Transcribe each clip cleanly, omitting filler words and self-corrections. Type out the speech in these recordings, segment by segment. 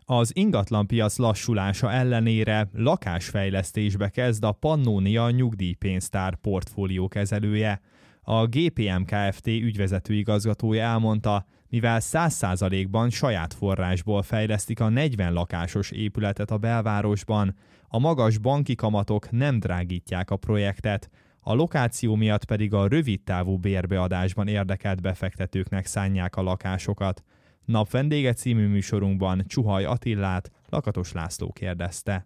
Az ingatlanpiac lassulása ellenére lakásfejlesztésbe kezd a Pannonia nyugdíjpénztár portfóliókezelője. A GPM Kft. Ügyvezető igazgatója elmondta, mivel 100%-ban saját forrásból fejlesztik a 40 lakásos épületet a belvárosban, a magas banki kamatok nem drágítják a projektet, a lokáció miatt pedig a rövidtávú bérbeadásban érdekelt befektetőknek szánják a lakásokat. Napvendége című műsorunkban Csuhaj Attillát Lakatos László kérdezte.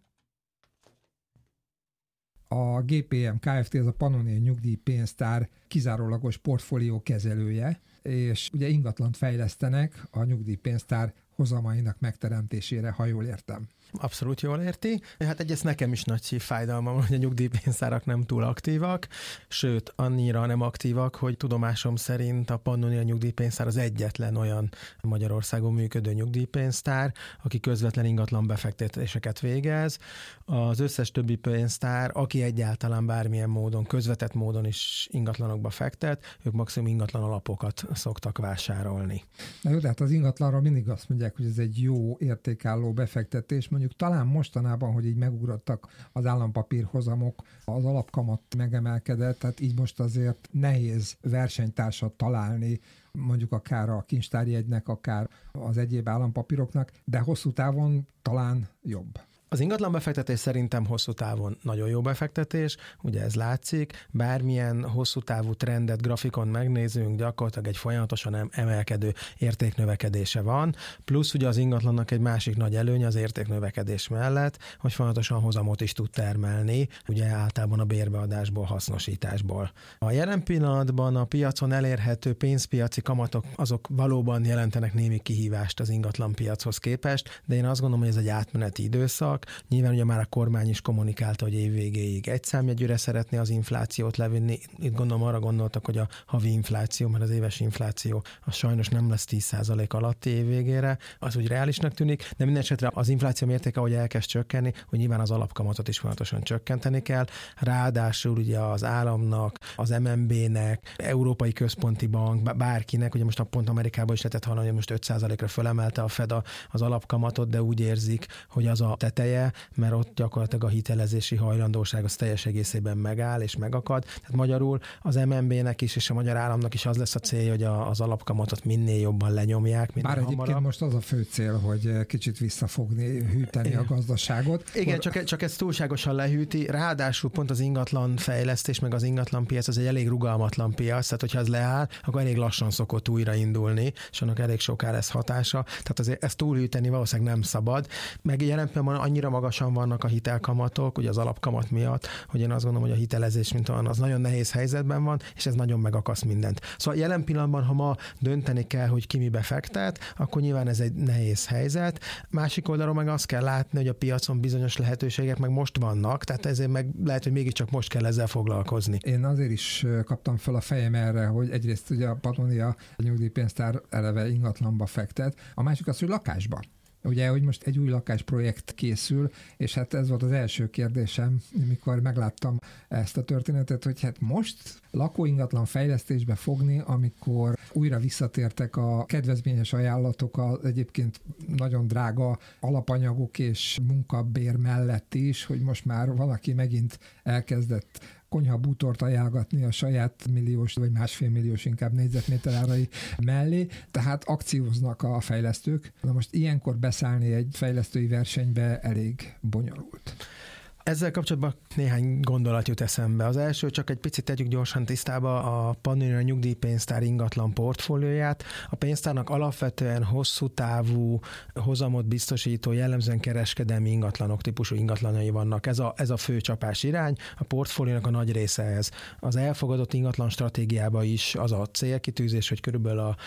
A GPM Kft. Ez a Pannonia nyugdíjpénztár kizárólagos portfólió kezelője, és ugye ingatlant fejlesztenek a nyugdíjpénztár hozamainak megteremtésére, ha jól értem. Abszolút jól érti. Hát egyrészt nekem is nagy fájdalmam, hogy a nyugdíjpénztárak nem túl aktívak, sőt, annyira nem aktívak, hogy tudomásom szerint a Pannonia nyugdíjpénztár az egyetlen olyan Magyarországon működő nyugdíjpénztár, aki közvetlen ingatlan befektetéseket végez. Az összes többi pénztár, aki egyáltalán bármilyen módon, közvetett módon is ingatlanokba fektet, ők maximum ingatlan alapokat szoktak vásárolni. Na jó, de hát az ingatlanról mindig azt mondják, hogy ez egy jó értékálló befektetés. Mondjuk talán mostanában, hogy így megugrottak az állampapírhozamok, az alapkamat megemelkedett, tehát így most azért nehéz versenytársat találni, mondjuk akár a kincstárjegynek, akár az egyéb állampapíroknak, de hosszú távon talán jobb. Az ingatlan befektetés szerintem hosszú távon nagyon jó befektetés, ugye ez látszik, bármilyen hosszú távú trendet, grafikon megnézünk, gyakorlatilag egy folyamatosan emelkedő értéknövekedése van, plusz ugye az ingatlannak egy másik nagy előnye az értéknövekedés mellett, hogy folyamatosan hozamot is tud termelni, ugye általában a bérbeadásból, hasznosításból. A jelen pillanatban a piacon elérhető pénzpiaci kamatok azok valóban jelentenek némi kihívást az ingatlanpiachoz képest, de én azt gondolom, hogy ez egy átmeneti időszak. Nyilván ugye már a kormány is kommunikálta, hogy év végéig egy számjegyűre szeretné az inflációt levinni. Itt gondolom arra gondoltak, hogy a havi infláció, mert az éves infláció az sajnos nem lesz 10% alatti év végére, az úgy reálisnak tűnik, de minden esetre az infláció mértéke, ahogy elkezd csökkenni, hogy nyilván az alapkamatot is folyamatosan csökkenteni kell. Ráadásul ugye az államnak, az MNB-nek, Európai Központi Bank, bárkinek, ugye most pont Amerikában is lehetett hallani, hogy most 5%-ra fölemelte a Fed az alapkamatot, de úgy érzik, hogy az a teteje, mert ott gyakorlatilag a hitelezési hajlandóság az teljes egészében megáll és megakad. Tehát magyarul az MNB-nek is és a magyar államnak is az lesz a célja, hogy az alapkamatot minél jobban lenyomják. Bár egyébként most az a fő cél, hogy kicsit visszafogni, hűteni a gazdaságot. Igen, csak ez túlságosan lehűti. Ráadásul pont az ingatlan fejlesztés, meg az ingatlan piac az egy elég rugalmatlan piac, tehát hogyha ez leáll, akkor elég lassan szokott újraindulni, és annak elég soká lesz hatása. Tehát azért ezt túlhűteni valószínűleg nem szabad. Meg jelen pillanatban annyira magasan vannak a hitelkamatok, ugye az alapkamat miatt, hogy én azt gondolom, hogy a hitelezés, mint olyan, az nagyon nehéz helyzetben van, és ez nagyon megakaszt mindent. Szóval jelen pillanatban, ha ma dönteni kell, hogy ki mibe fektet, akkor nyilván ez egy nehéz helyzet. Másik oldalról meg azt kell látni, hogy a piacon bizonyos lehetőségek meg most vannak, tehát ezért meg lehet, hogy mégiscsak most kell ezzel foglalkozni. Én azért is kaptam fel a fejem erre, hogy egyrészt ugye a Pannonia nyugdíjpénztár eleve ingatlanba fektet, a másik az, hogy lakásba. Ugye, hogy most egy új lakásprojekt készül, és hát ez volt az első kérdésem, mikor megláttam ezt a történetet, hogy hát most lakóingatlan fejlesztésbe fogni, amikor újra visszatértek a kedvezményes ajánlatok, az egyébként nagyon drága alapanyagok és munkabér mellett is, hogy most már valaki megint elkezdett konyhabútort ajánlgatni a saját milliós vagy másfél milliós inkább négyzetméter árai mellé, tehát akcióznak a fejlesztők. Na most ilyenkor beszállni egy fejlesztői versenybe elég bonyolult. Ezzel kapcsolatban néhány gondolat jut eszembe. Az első, csak egy picit tegyük gyorsan tisztába a Pannonia nyugdíjpénztár ingatlan portfólióját. A pénztárnak alapvetően hosszú távú hozamot biztosító, jellemzően kereskedelmi ingatlanok típusú ingatlanai vannak. Ez a fő csapás irány. A portfóliónak a nagy része ez. Az elfogadott ingatlan stratégiában is az a célkitűzés, hogy körülbelül a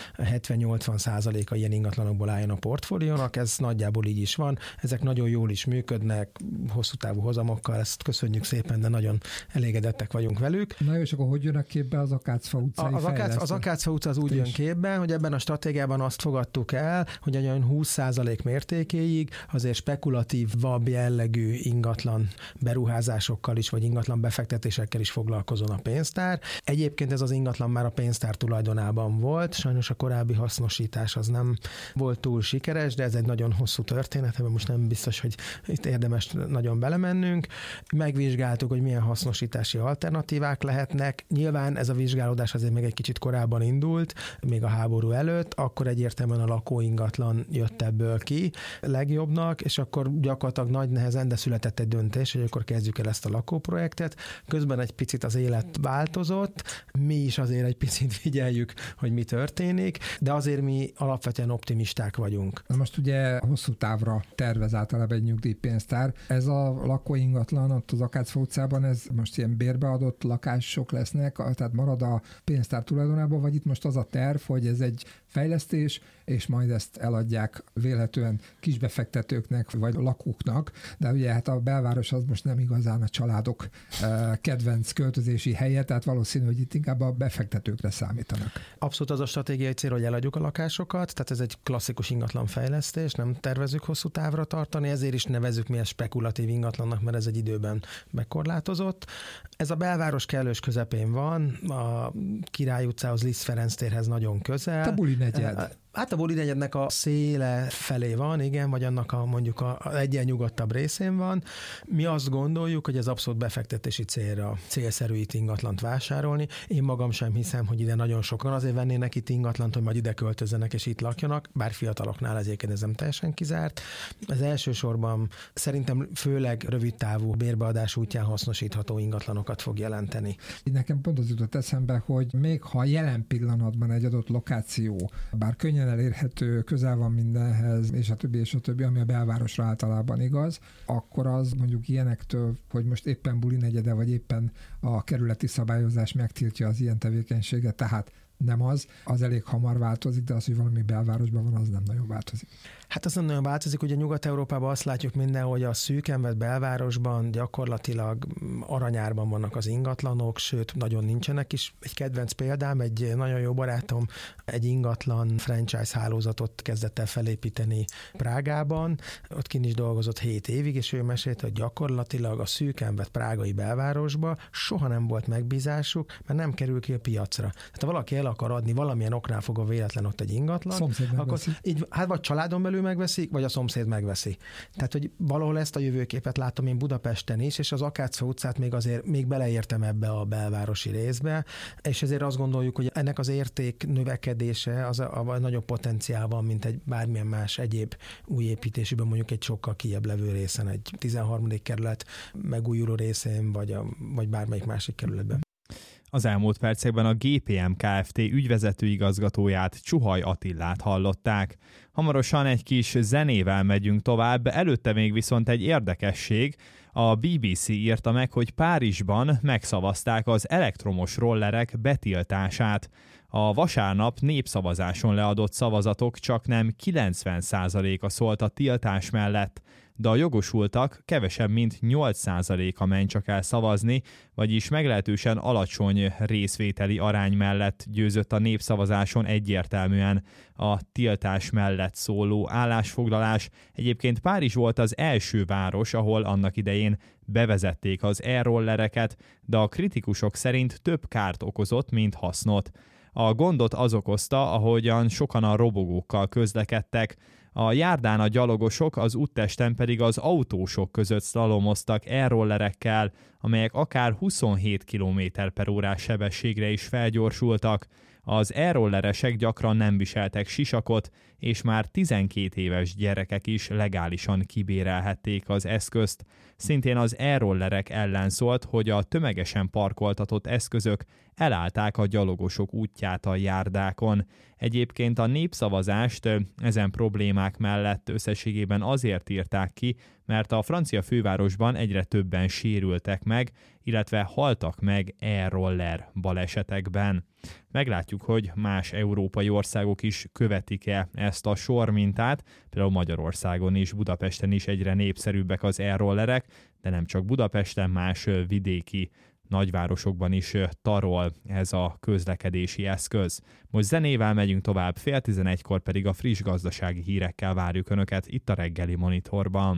70-80%-a ilyen ingatlanokból álljon a portfóliónak. Ez nagyjából így is van. Ezek nagyon jól is működnek, hosszú távú hozamot számokkal, ezt köszönjük szépen, de nagyon elégedettek vagyunk velük. Na jó, és akkor hogy jönnek képbe az Akácfa utcai fejlesztő? Az Akácfa utca az úgy jön képbe, hogy ebben a stratégiában azt fogadtuk el, hogy olyan 20% mértékéig azért spekulatívabb jellegű ingatlan beruházásokkal is, vagy ingatlan befektetésekkel is foglalkozon a pénztár. Egyébként ez az ingatlan már a pénztár tulajdonában volt, sajnos a korábbi hasznosítás az nem volt túl sikeres, de ez egy nagyon hosszú történet, ebben most nem biztos, hogy itt érdemes nagyon belemennünk. Megvizsgáltuk, hogy milyen hasznosítási alternatívák lehetnek. Nyilván ez a vizsgálódás azért még egy kicsit korábban indult, még a háború előtt, akkor egyértelműen a lakóingatlan jött ebből ki legjobbnak, és akkor gyakorlatilag nagy nehezen, de született egy döntés, hogy akkor kezdjük el ezt a lakóprojektet. Közben egy picit az élet változott, mi is azért egy picit figyeljük, hogy mi történik, de azért mi alapvetően optimisták vagyunk. Na most ugye hosszú távra tervez általában egy nyugdíjpénztár. Ez a lakóingatlan ott az Akácfa utcában, ez most ilyen bérbeadott lakások lesznek, tehát marad a pénztár tulajdonában, vagy itt most az a terv, hogy ez egy fejlesztés, és majd ezt eladják vélhetően kisbefektetőknek, vagy lakóknak, de ugye hát a belváros az most nem igazán a családok kedvenc költözési helye, tehát valószínű, hogy itt inkább a befektetőkre számítanak. Abszolút az a stratégiai cél, hogy eladjuk a lakásokat, tehát ez egy klasszikus ingatlan fejlesztés, nem tervezünk hosszú távra tartani, ezért is nevezzük mi ezt spekulatív ingatlannak, mert ez egy időben bekorlátozott. Ez a belváros kellős közepén van, a Király utcához, Liszt Ferenc térhez nagyon közel. A buli negyed. Hát a buli negyednek a széle felé van, igen, vagy annak a mondjuk a egyen nyugodtabb részén van. Mi azt gondoljuk, hogy ez abszolút befektetési célra célszerű itt ingatlant vásárolni. Én magam sem hiszem, hogy ide nagyon sokan azért vennének itt ingatlant, hogy majd ide költözzenek és itt lakjanak, bár fiataloknál ezért ez nem teljesen kizárt. Ez elsősorban szerintem főleg rövidtávú bérbeadás útján hasznosítható ingatlanokat fog jelenteni. Nekem pont az jutott eszembe, hogy még ha jelen pillanatban egy adott lokáció, bár könnyen elérhető, közel van mindenhez, és a többi, ami a belvárosra általában igaz, akkor az mondjuk ilyenektől, hogy most éppen buli negyede, vagy éppen a kerületi szabályozás megtiltja az ilyen tevékenységet, tehát nem az elég hamar változik, de az, hogy valami belvárosban van, az nem nagyon változik. Hát az nem nagyon változik, ugye Nyugat-Európában azt látjuk minden, hogy a szűken vett belvárosban gyakorlatilag aranyárban vannak az ingatlanok, sőt, nagyon nincsenek is. Egy kedvenc példám, egy nagyon jó barátom egy ingatlan franchise hálózatot kezdett el felépíteni Prágában, ott kint is dolgozott 7 évig, és ő mesélte, hogy gyakorlatilag a szűken vett prágai belvárosba soha nem volt megbízásuk, mert nem kerül ki a piacra. Tehát ha valaki el akar adni, valamilyen oknál fogva véletlen ott egy ingatlan, akkor így, hát vagy családon belül megveszik, vagy a szomszéd megveszi. Tehát, hogy valahol ezt a jövőképet látom én Budapesten is, és az Akácfa utcát még beleértem ebbe a belvárosi részbe, és ezért azt gondoljuk, hogy ennek az érték növekedése az a nagyobb potenciál van, mint egy bármilyen más egyéb új építésűben, mondjuk egy sokkal kijebb levő részen, egy 13. kerület megújuló részén, vagy bármelyik másik kerületben. Az elmúlt percekben a GPM Kft. Ügyvezető igazgatóját, Csuhaj Attillát hallották. Hamarosan egy kis zenével megyünk tovább, előtte még viszont egy érdekesség. A BBC írta meg, hogy Párizsban megszavazták az elektromos rollerek betiltását. A vasárnap népszavazáson leadott szavazatok csaknem 90%-a szólt a tiltás mellett, de a jogosultak kevesebb mint 8%-a ment csak el szavazni, vagyis meglehetősen alacsony részvételi arány mellett győzött a népszavazáson egyértelműen a tiltás mellett szóló állásfoglalás. Egyébként Párizs volt az első város, ahol annak idején bevezették az e-rollereket, de a kritikusok szerint több kárt okozott, mint hasznot. A gondot az okozta, ahogyan sokan a robogókkal közlekedtek. A járdán a gyalogosok, az úttesten pedig az autósok között szlalomoztak e-rollerekkel, amelyek akár 27 km/h sebességre is felgyorsultak. Az e-rolleresek gyakran nem viseltek sisakot, és már 12 éves gyerekek is legálisan kibérelhették az eszközt. Szintén az e-rollerek ellen szólt, hogy a tömegesen parkoltatott eszközök elállták a gyalogosok útját a járdákon. Egyébként a népszavazást ezen problémák mellett összességében azért írták ki, mert a francia fővárosban egyre többen sérültek meg, illetve haltak meg e-roller balesetekben. Meglátjuk, hogy más európai országok is követik-e ezt ugyanezt a sormintát, például Magyarországon is, Budapesten is egyre népszerűbbek az e-rollerek, de nem csak Budapesten, más vidéki nagyvárosokban is tarol ez a közlekedési eszköz. Most zenével megyünk tovább, 10:30-kor pedig a friss gazdasági hírekkel várjuk Önöket itt a reggeli Monitorban.